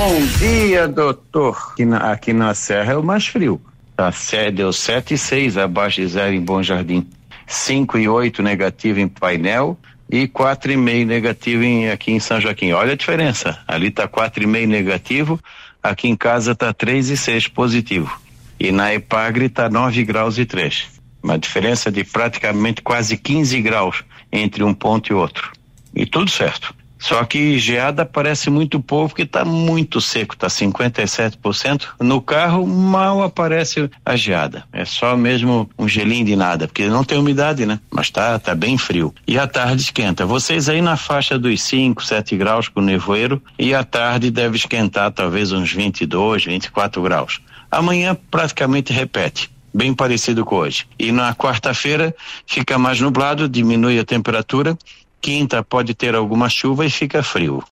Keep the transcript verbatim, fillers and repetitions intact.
Bom dia, doutor. Aqui na, aqui na Serra é o mais frio. Tá, deu sete e seis abaixo de zero em Bom Jardim. cinco e oito negativo em Painel e quatro e meio negativo em, aqui em São Joaquim. Olha a diferença. Ali tá quatro e meio negativo, aqui em casa tá três e seis positivo. E na Epagre tá nove graus e três. Uma diferença de praticamente quase quinze graus entre um ponto e outro. E tudo certo. Só que geada aparece muito pouco porque está muito seco, está cinquenta e sete por cento. No carro mal aparece a geada. É só mesmo um gelinho de nada, porque não tem umidade, né? Mas tá, tá bem frio. E à tarde esquenta. Vocês aí na faixa dos cinco, sete graus com nevoeiro, e à tarde deve esquentar talvez uns vinte e dois, vinte e quatro graus. Amanhã praticamente repete. Bem parecido com hoje. E na quarta-feira fica mais nublado, diminui a temperatura. Quinta pode ter alguma chuva e fica frio.